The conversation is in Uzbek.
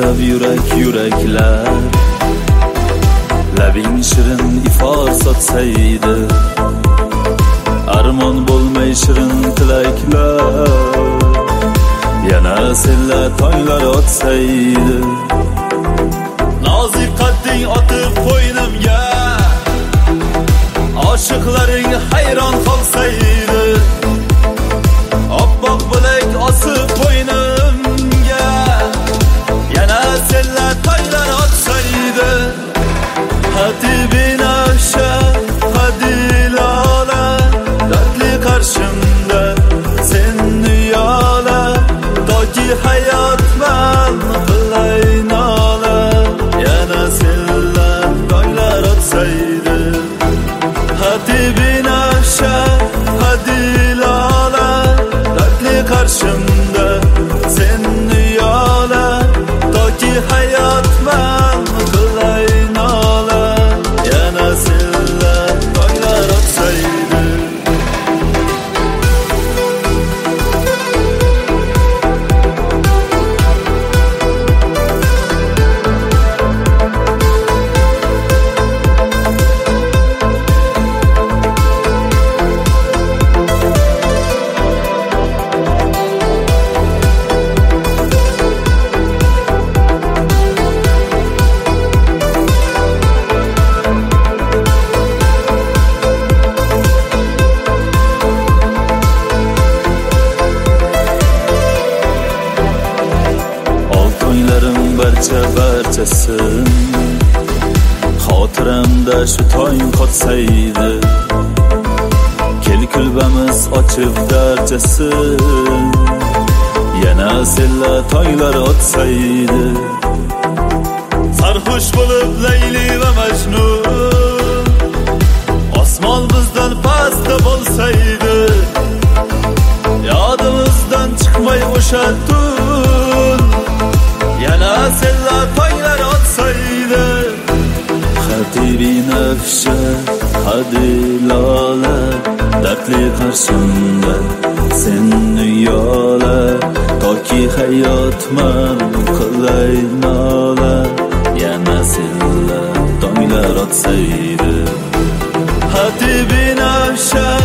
yig'lab yuraklar, labing shirin ifor sotsaydi, armon bo'lmay shirin tilaklar, yana senlar tonglar otsaydi. Nozik qadding otib qo'ynimga, oshiqlaring hayron qolsaydi, oppoq bilak osib qo'ynimga, yana senlar tonglar otsaydi. Hadi binafsha, hadi lola, dardli qarshimda sen uyola, toki hayotman qilay nola, yana senlar tonglar otsaydi. Hadi binafsha, hadi lola, dardli qarshimda sen uyola, toki hayotman qilay nola, yana senlar tonglar otsaydi. Barchasin xotiramda shu tong qotsaydi, kel kulbamiz ochib darchasin, yana senlar tonglar otsaydi. Sarxush bo'lib Layli va Majnun, osmon bizdan pastda bo'lsaydi, yodimizdan chiqmay o'sha tun, yana senlar tonglar otsaydi. Hadi binafsha, hadi lola, dardli qarshimda sen uyola, toki hayotman qilay nola, yana senlar tonglar otsaydi. Hadi binafsha,